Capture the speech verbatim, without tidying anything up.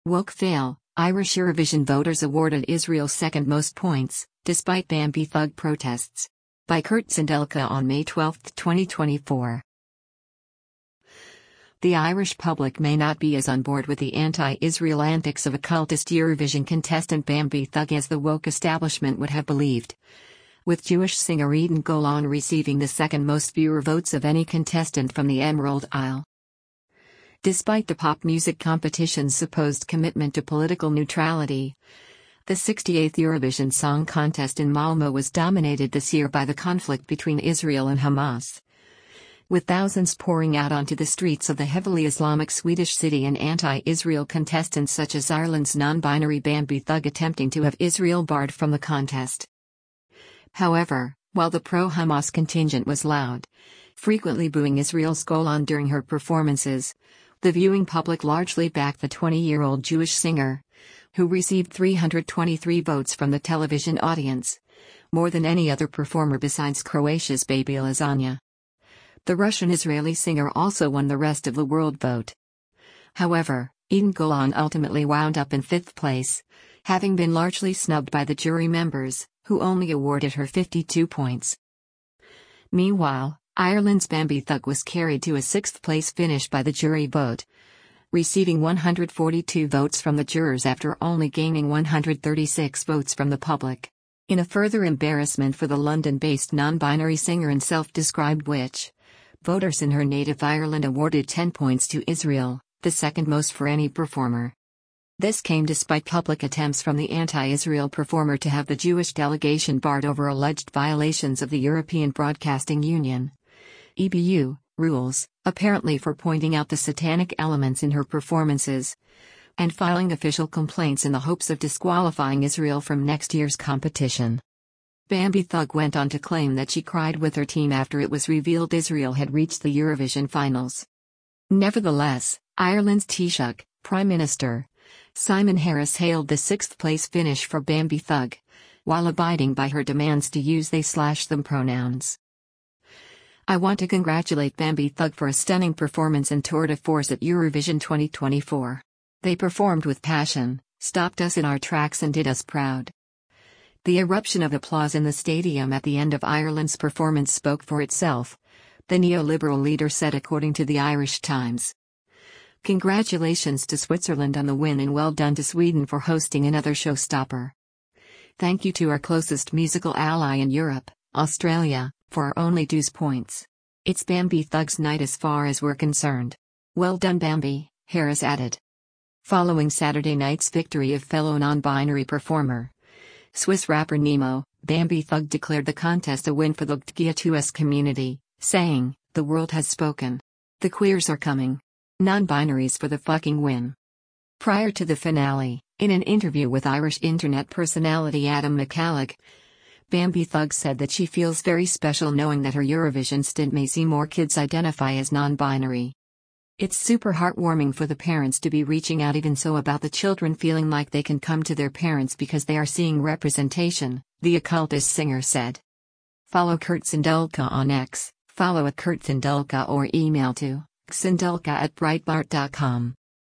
Woke fail, Irish Eurovision voters awarded Israel second most points, despite Bambi Thug protests. By Kurt Sindelka on May twelfth, twenty twenty-four. The Irish public may not be as on board with the anti-Israel antics of occultist Eurovision contestant Bambi Thug as the woke establishment would have believed, with Jewish singer Eden Golan receiving the second most viewer votes of any contestant from the Emerald Isle. Despite the pop music competition's supposed commitment to political neutrality, the sixty-eighth Eurovision Song Contest in Malmö was dominated this year by the conflict between Israel and Hamas, with thousands pouring out onto the streets of the heavily Islamic Swedish city and anti-Israel contestants such as Ireland's non-binary Bambi Thug attempting to have Israel barred from the contest. However, while the pro-Hamas contingent was loud, frequently booing Israel's Golan during her performances, the viewing public largely backed the twenty-year-old Jewish singer, who received three hundred twenty-three votes from the television audience, more than any other performer besides Croatia's Baby Lasagna. The Russian-Israeli singer also won the rest of the world vote. However, Eden Golan ultimately wound up in fifth place, having been largely snubbed by the jury members, who only awarded her fifty-two points. Meanwhile, Ireland's Bambi Thug was carried to a sixth-place finish by the jury vote, receiving one hundred forty-two votes from the jurors after only gaining one hundred thirty-six votes from the public. In a further embarrassment for the London-based non-binary singer and self-described witch, voters in her native Ireland awarded ten points to Israel, the second most for any performer. This came despite public attempts from the anti-Israel performer to have the Jewish delegation barred over alleged violations of the European Broadcasting Union (E B U) rules, apparently for pointing out the satanic elements in her performances, and filing official complaints in the hopes of disqualifying Israel from next year's competition. Bambi Thug went on to claim that she cried with her team after it was revealed Israel had reached the Eurovision finals. Nevertheless, Ireland's Taoiseach, Prime Minister Simon Harris hailed the sixth-place finish for Bambi Thug, while abiding by her demands to use they/them pronouns. "I want to congratulate Bambi Thug for a stunning performance and tour de force at Eurovision twenty twenty-four. They performed with passion, stopped us in our tracks and did us proud." The eruption of applause in the stadium at the end of Ireland's performance spoke for itself, the neoliberal leader said according to the Irish Times. Congratulations to Switzerland on the win and well done to Sweden for hosting another showstopper. Thank you to our closest musical ally in Europe, Australia, for our only dues points. It's Bambi Thug's night as far as we're concerned. Well done Bambi, Harris added. Following Saturday night's victory of fellow non-binary performer, Swiss rapper Nemo, Bambi Thug declared the contest a win for the L G B T Q plus community, saying, "The world has spoken. The queers are coming. Non-binaries for the fucking win." Prior to the finale, in an interview with Irish internet personality Adam McCallig, Bambi Thug said that she feels very special knowing that her Eurovision stint may see more kids identify as non-binary. "It's super heartwarming for the parents to be reaching out even so about the children feeling like they can come to their parents because they are seeing representation," the occultist singer said. Follow Kurt Sindelka on X, follow at Kurt Sindelka or email to sindelka at breitbart dot com.